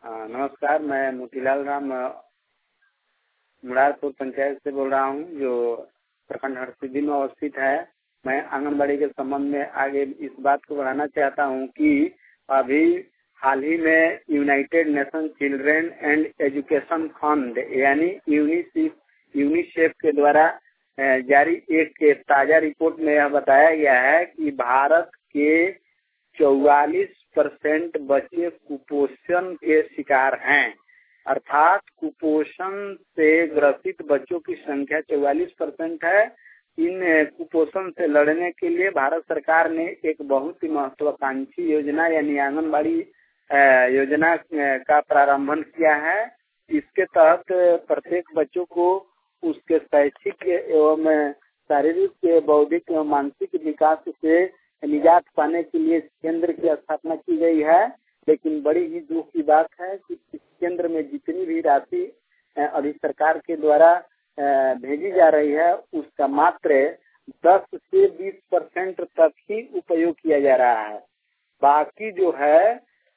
नमस्कार, मैं मोतीलाल राम मुरारपुर पंचायत से बोल रहा हूँ, जो प्रखंड हरसिद्धि में अवस्थित है। मैं आंगनबाड़ी के संबंध में आगे इस बात को बढ़ाना चाहता हूँ कि अभी हाल ही में United Nation children and education fund यानी यूनिसेफ के द्वारा जारी एक ताजा रिपोर्ट में यह बताया गया है कि भारत के 44% बच्चे कुपोषण के शिकार हैं। अर्थात कुपोषण से ग्रसित बच्चों की संख्या 44% है। इन कुपोषण से लड़ने के लिए भारत सरकार ने एक बहुत ही महत्वाकांक्षी योजना यानी आंगनबाड़ी योजना का प्रारंभन किया है। इसके तहत प्रत्येक बच्चों को उसके शैक्षिक एवं शारीरिक बौद्धिक एवं मानसिक विकास से निजात पाने के लिए केंद्र की स्थापना की गई है। लेकिन बड़ी ही दुख की बात है कि इस केंद्र में जितनी भी राशि अभी सरकार के द्वारा भेजी जा रही है उसका मात्र 10 से 20% तक ही उपयोग किया जा रहा है। बाकी जो है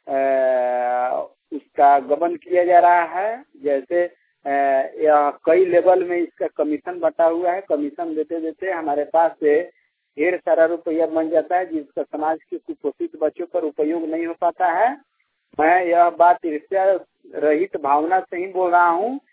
उसका गबन किया जा रहा है। जैसे कई लेवल में इसका कमीशन बटा हुआ है। कमीशन देते देते हमारे पास से ढेर सारा रुपया बन जाता है, जिसका समाज के कुपोषित बच्चों पर उपयोग नहीं हो पाता है। मैं यह बात ईर्ष्या रहित भावना से ही बोल रहा हूँ